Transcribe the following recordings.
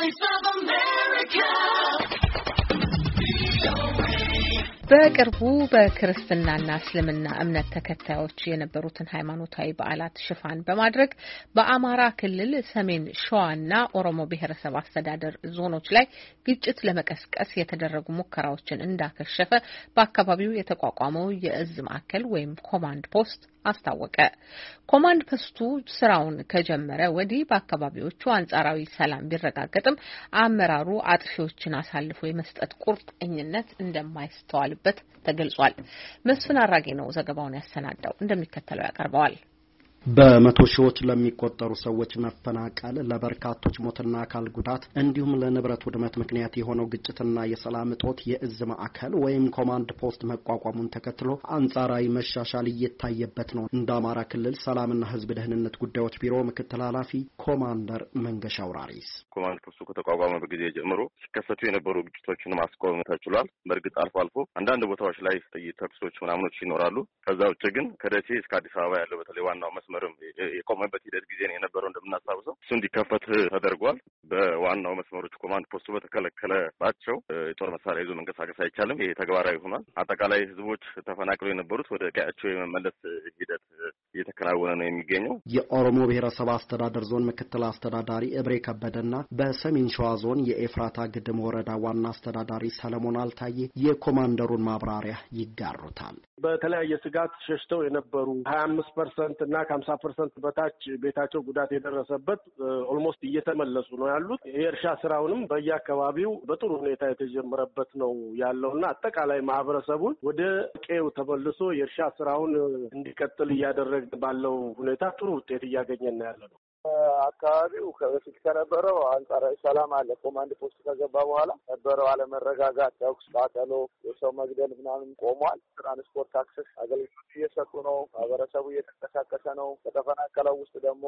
Voice of America. በቅርቡ በክርስትናና እስልምና እምነት ተከታዮች የነበሩትን ሃይማኖታዊ በዓላት ሽፋን በማድረግ በአማራ ክልል ሰሜን ሸዋና ኦሮሞ ብሔረሰብ አስተዳደር ዞኖች ላይ ግጭት ለመቀስቀስ የተደረጉ ሙከራዎችን እንዳከሸፈ በአካባቢው የተቋቋመው የእዝ ማዕከል ወይም ኮማንድ ፖስት አስታወቀ። ኮማንድ ፖስቱ ስራውን ከጀመረ ወዲህ በአካባቢዎቹ አንጻራዊ ሰላም ቢረጋገጥም አመራሩ አጥፊዎችን አሳልፎ የመስጠት ቁርጠኝነት እንደማይስተዋልበት ተገልጿል። መስፍን አራጌ ነው ዘገባውን ያሰናዳው፣ እንደሚከተለው ያቀርበዋል። በመቶ ሺዎች ለሚቆጠሩ ሰዎች መፈናቀል፣ ለበርካቶች ሞትና አካል ጉዳት እንዲሁም ለንብረት ውድመት ምክንያት የሆነው ግጭትና የሰላም እጦት የእዝ ማዕከል ወይም ኮማንድ ፖስት መቋቋሙን ተከትሎ አንጻራዊ መሻሻል እየታየበት ነው። እንደ አማራ ክልል ሰላምና ሕዝብ ደህንነት ጉዳዮች ቢሮ ምክትል ኃላፊ ኮማንደር መንገሻ አውራሪስ ኮማንድ ፖስቱ ከተቋቋመ ጊዜ ጀምሮ ሲከሰቱ የነበሩ ግጭቶችን ማስቆም ተችሏል። በእርግጥ አልፎ አልፎ አንዳንድ ቦታዎች ላይ ጥይት ተኩሶች ምናምኖች ይኖራሉ። ከዛ ውጭ ግን ከደሴ እስከ አዲስ አበባ ያለው በተለይ ዋናው መስመር የቆመበት ሂደት ጊዜ ነው የነበረው። እንደምናስታውሰው እሱ እንዲከፈት ተደርጓል። በዋናው መስመሮች ኮማንድ ፖስቱ በተከለከለባቸው የጦር መሳሪያ ይዞ መንቀሳቀስ አይቻልም። ይሄ ተግባራዊ ሆኗል። አጠቃላይ ህዝቦች ተፈናቅለው የነበሩት ወደ ቀያቸው የመመለስ ሂደት እየተከናወነ ነው የሚገኘው። የኦሮሞ ብሔረሰብ አስተዳደር ዞን ምክትል አስተዳዳሪ እብሬ ከበደና በሰሜን ሸዋ ዞን የኤፍራታ ግድም ወረዳ ዋና አስተዳዳሪ ሰለሞን አልታዬ የኮማንደሩን ማብራሪያ ይጋሩታል። በተለያየ ስጋት ሸሽተው የነበሩ 25% እና ከ50% በታች ቤታቸው ጉዳት የደረሰበት ኦልሞስት እየተመለሱ ነው ያሉት። የእርሻ ስራውንም በየአካባቢው በጥሩ ሁኔታ የተጀመረበት ነው ያለውና አጠቃላይ ማህበረሰቡን ወደ ቀዬው ተመልሶ የእርሻ ስራውን እንዲቀጥል እያደረግን ባለው ሁኔታ ጥሩ ውጤት እያገኘን ነው ያለነው። አካባቢው ከበፊት ከነበረው አንጻራዊ ሰላም አለ። ኮማንድ ፖስት ከገባ በኋላ ነበረው አለመረጋጋት፣ ተኩስ፣ ቃጠሎ፣ የሰው መግደል ምናምን ቆሟል። ትራንስፖርት አክሰስ አገልግሎት እየሰጡ ነው። ማህበረሰቡ እየተንቀሳቀሰ ነው። ከተፈናቀለው ውስጥ ደግሞ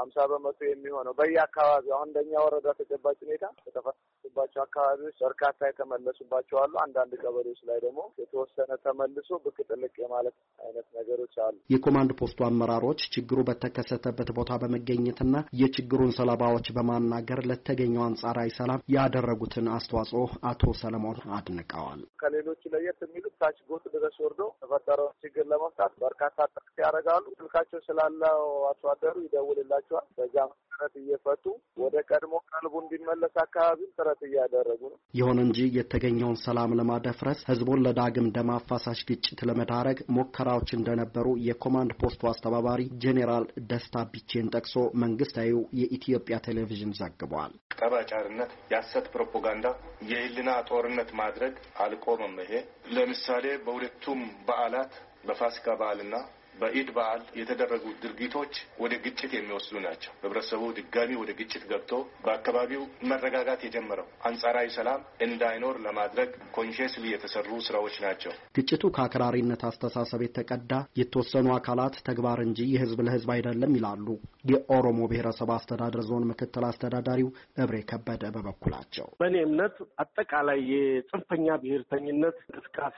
50% የሚሆነው በየአካባቢው አሁን እንደኛ ወረዳ ተጨባጭ ሁኔታ ከተፈናቀሉባቸው አካባቢዎች በርካታ የተመለሱባቸው አሉ። አንዳንድ ቀበሌዎች ላይ ደግሞ የተወሰነ ተመልሶ ብቅ ጥልቅ የማለት አይነት ነገሮች አሉ። የኮማንድ ፖስቱ አመራሮች ችግሩ በተከሰተበት ቦታ በመገኘትና የችግሩን ሰለባዎች በማናገር ለተገኘው አንጻራዊ ሰላም ያደረጉትን አስተዋጽኦ አቶ ሰለሞን አድንቀዋል። ከሌሎች ለየት የሚሉት ታች ጎጥ ድረስ ወርዶ ተፈጠረው ችግር ለመፍታት በርካታ ጥረት ያደርጋሉ። ስልካቸው ስላለው አርሶ አደሩ ይደውልላቸዋል። በዛ ጥረት እየፈቱ ወደ ቀድሞ ቀልቡ እንዲመለስ አካባቢው ጥረት እያደረጉ ነው። ይሁን እንጂ የተገኘውን ሰላም ለማደፍረስ ህዝቡን ለዳግም ደም አፋሳሽ ግጭት ለመዳረግ ሙከራዎች እንደነበሩ የኮማንድ ፖስቱ አስተባባሪ ጄኔራል ደስታ ቢቼን ጠቅሶ መንግስታዊው የኢትዮጵያ ቴሌቪዥን ዘግቧል። ጠባጫርነት፣ የሐሰት ፕሮፓጋንዳ፣ የህልና ጦርነት ማድረግ አልቆመም። ይሄ ለምሳሌ በሁለቱም በዓላት በፋሲካ በዓልና በኢድ በዓል የተደረጉ ድርጊቶች ወደ ግጭት የሚወስዱ ናቸው። ህብረተሰቡ ድጋሚ ወደ ግጭት ገብቶ በአካባቢው መረጋጋት የጀመረው አንጻራዊ ሰላም እንዳይኖር ለማድረግ ኮንሽስሊ የተሰሩ ስራዎች ናቸው። ግጭቱ ከአክራሪነት አስተሳሰብ የተቀዳ የተወሰኑ አካላት ተግባር እንጂ የህዝብ ለህዝብ አይደለም ይላሉ የኦሮሞ ብሔረሰብ አስተዳደር ዞን ምክትል አስተዳዳሪው እብሬ ከበደ በበኩላቸው። በእኔ እምነት አጠቃላይ የጽንፈኛ ብሔርተኝነት እንቅስቃሴ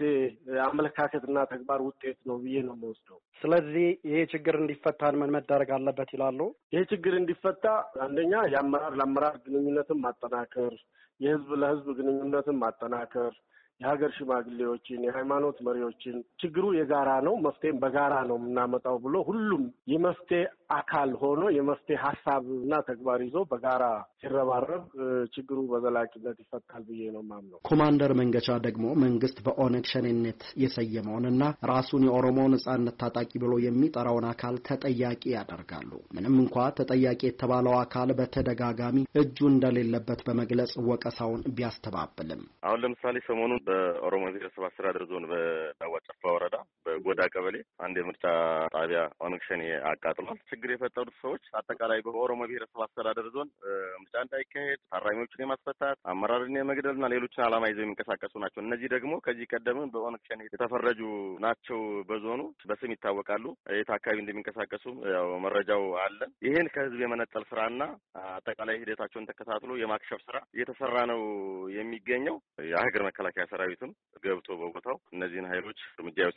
አመለካከትና ተግባር ውጤት ነው ብዬ ነው የምወስደው። ስለዚህ ይሄ ችግር እንዲፈታ ምን መደረግ አለበት ይላሉ? ይሄ ችግር እንዲፈታ አንደኛ የአመራር ለአመራር ግንኙነትን ማጠናከር፣ የህዝብ ለህዝብ ግንኙነትን ማጠናከር፣ የሀገር ሽማግሌዎችን፣ የሃይማኖት መሪዎችን ችግሩ የጋራ ነው፣ መፍትሄም በጋራ ነው የምናመጣው ብሎ ሁሉም የመፍትሄ አካል ሆኖ የመፍትሄ ሀሳብና ተግባር ይዞ በጋራ ሲረባረብ ችግሩ በዘላቂነት ይፈታል ብዬ ነው የማምነው። ኮማንደር መንገሻ ደግሞ መንግስት በኦነግ ሸኔነት የሰየመውንና ራሱን የኦሮሞ ነጻነት ታጣቂ ብሎ የሚጠራውን አካል ተጠያቂ ያደርጋሉ። ምንም እንኳ ተጠያቂ የተባለው አካል በተደጋጋሚ እጁ እንደሌለበት በመግለጽ ወቀሳውን ቢያስተባብልም አሁን ለምሳሌ ሰሞኑን በኦሮሞ ብሔረሰብ አስተዳደር ዞን በዳዋ ጨፋ ወረዳ በጎዳ ቀበሌ አንድ የምርጫ ጣቢያ ኦነግ ሸኔ አቃጥሏል። ችግር የፈጠሩት ሰዎች አጠቃላይ በኦሮሞ ብሔረሰብ አስተዳደር ዞን ምርጫ እንዳይካሄድ ታራሚዎችን የማስፈታት አመራርን የመግደልና ሌሎችን ዓላማ ይዘው የሚንቀሳቀሱ ናቸው። እነዚህ ደግሞ ከዚህ ቀደም በኦነግ ሸኔ የተፈረጁ ናቸው። በዞኑ በስም ይታወቃሉ። የት አካባቢ እንደሚንቀሳቀሱ ያው መረጃው አለ። ይሄን ከህዝብ የመነጠል ስራና አጠቃላይ ሂደታቸውን ተከታትሎ የማክሸፍ ስራ እየተሰራ ነው የሚገኘው። የሀገር መከላከያ ሰራዊትም ገብቶ በቦታው እነዚህን ኃይሎች እርምጃ የወሰደበት ሂደት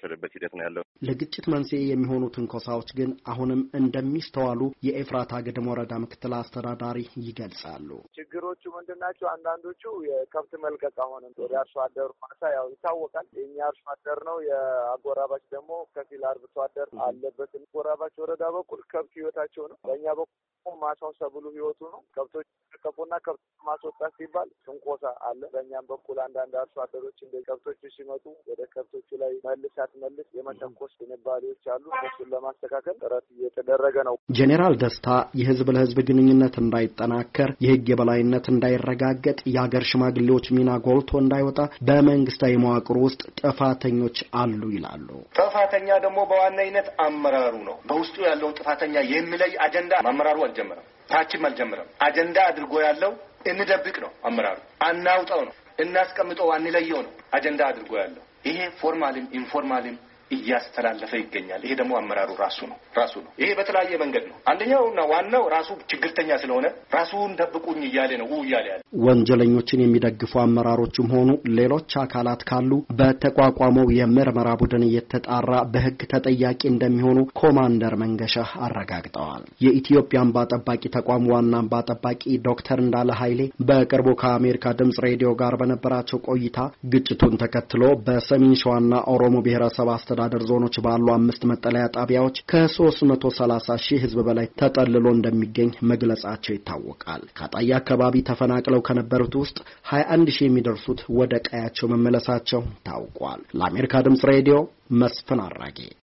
ሂደት ነው ያለው። ለግጭት መንስኤ የሚሆኑ ትንኮሳዎች ግን አሁንም እንደሚስተዋሉ የኤፍራታ ግድም ወረዳ ምክትል አስተዳዳሪ ይገልጻሉ። ችግሮቹ ምንድናቸው? አንዳንዶቹ የከብት መልቀቅ ሆነ ወደ አርሶ አደሩ ማሳ ያው ይታወቃል። የኛ አርሶ አደር ነው፣ የአጎራባች ደግሞ ከፊል አርብቶ አደር አለበት። አጎራባች ወረዳ በኩል ከብት ህይወታቸው ነው፣ በእኛ በኩል ማሳው ሰብሉ ህይወቱ ነው። ከብቶች ከፉና ከብት ማስወጣት ሲባል ትንኮሳ አለ። በእኛም በኩል አንዳንድ አርሶ አደሮች እንደ ከብቶቹ ሲመጡ ወደ ከብቶቹ ላይ መልስ የመተኮስ ግንባሌዎች አሉ። እሱን ለማስተካከል ጥረት እየተደረገ ነው። ጄኔራል ደስታ የህዝብ ለህዝብ ግንኙነት እንዳይጠናከር፣ የህግ የበላይነት እንዳይረጋገጥ፣ የሀገር ሽማግሌዎች ሚና ጎልቶ እንዳይወጣ በመንግስታዊ መዋቅር ውስጥ ጥፋተኞች አሉ ይላሉ። ጥፋተኛ ደግሞ በዋናነት አመራሩ ነው። በውስጡ ያለውን ጥፋተኛ የሚለይ አጀንዳ አመራሩ አልጀመረም፣ ታችም አልጀመረም። አጀንዳ አድርጎ ያለው እንደብቅ ነው። አመራሩ አናውጣው ነው፣ እናስቀምጠው፣ አንለየው ነው አጀንዳ አድርጎ ያለው። ይሄ ፎርማልም ኢንፎርማልም እያስተላለፈ ይገኛል። ይሄ ደግሞ አመራሩ ራሱ ነው። ይሄ በተለያየ መንገድ ነው። አንደኛውና ዋናው ራሱ ችግርተኛ ስለሆነ ራሱን ደብቁኝ እያለ ነው ያለ። ወንጀለኞችን የሚደግፉ አመራሮችም ሆኑ ሌሎች አካላት ካሉ በተቋቋመው የምርመራ ቡድን እየተጣራ በህግ ተጠያቂ እንደሚሆኑ ኮማንደር መንገሻ አረጋግጠዋል። የኢትዮጵያ እንባ ጠባቂ ተቋም ዋና እንባ ጠባቂ ዶክተር እንዳለ ኃይሌ በቅርቡ ከአሜሪካ ድምጽ ሬዲዮ ጋር በነበራቸው ቆይታ ግጭቱን ተከትሎ በሰሜን ሸዋና ኦሮሞ ብሔረሰብ አስተዳደር ዞኖች ባሉ 5 መጠለያ ጣቢያዎች ከ330 ሺህ ህዝብ በላይ ተጠልሎ እንደሚገኝ መግለጻቸው ይታወቃል። ከአጣዬ አካባቢ ተፈናቅለው ከነበሩት ውስጥ 21 ሺህ የሚደርሱት ወደ ቀያቸው መመለሳቸው ታውቋል። ለአሜሪካ ድምጽ ሬዲዮ መስፍን አራጌ